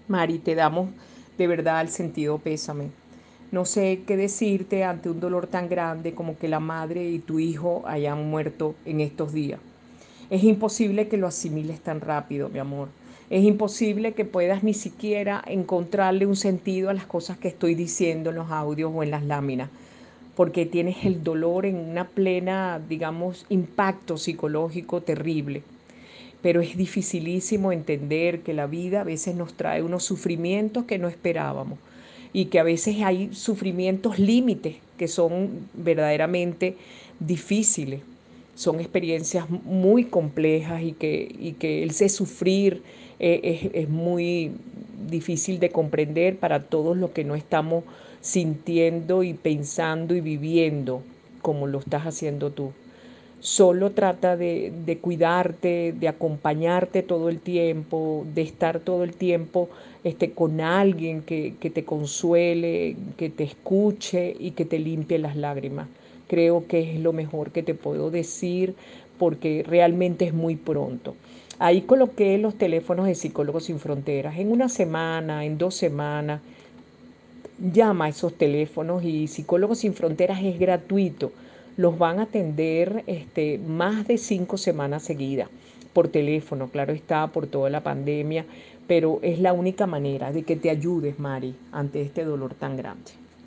Mari, te damos de verdad el sentido pésame. No sé qué decirte ante un dolor tan grande como que la madre y tu hijo hayan muerto en estos días. Es imposible que lo asimiles tan rápido, mi amor. Es imposible que puedas ni siquiera encontrarle un sentido a las cosas que estoy diciendo en los audios o en las láminas, porque tienes el dolor en una plena, digamos, impacto psicológico terrible. Pero es dificilísimo entender que la vida a veces nos trae unos sufrimientos que no esperábamos y que a veces hay sufrimientos límites que son verdaderamente difíciles. Son experiencias muy complejas y que ese sufrir es muy difícil de comprender para todos los que no estamos sintiendo y pensando y viviendo como lo estás haciendo tú. Solo trata de cuidarte, de acompañarte todo el tiempo, de estar todo el tiempo con alguien que te consuele, que te escuche y que te limpie las lágrimas. Creo que es lo mejor que te puedo decir porque realmente es muy pronto. Ahí coloqué los teléfonos de Psicólogos Sin Fronteras. En una semana, en 2 semanas, llama a esos teléfonos y Psicólogos Sin Fronteras es gratuito. Los van a atender más de 5 semanas seguidas por teléfono, claro está, por toda la pandemia, pero es la única manera de que te ayudes, Mari, ante este dolor tan grande.